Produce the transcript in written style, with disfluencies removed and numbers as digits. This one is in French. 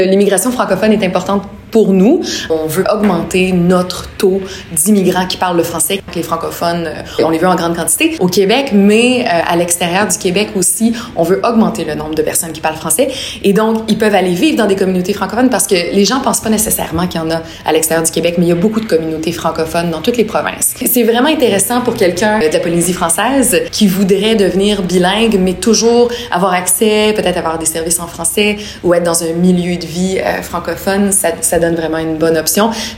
L'immigration francophone est importante pour nous. On veut augmenter notre taux d'immigrants qui parlent le français. Les francophones, on les veut en grande quantité au Québec, mais à l'extérieur du Québec aussi, on veut augmenter le nombre de personnes qui parlent français. Et donc, ils peuvent aller vivre dans des communautés francophones parce que les gens pensent pas nécessairement qu'il y en a à l'extérieur du Québec, mais il y a beaucoup de communautés francophones dans toutes les provinces. C'est vraiment intéressant pour quelqu'un de la Polynésie française qui voudrait devenir bilingue, mais toujours avoir accès, peut-être avoir des services en français ou être dans un milieu de vie francophone. Ça donne vraiment une bonne option.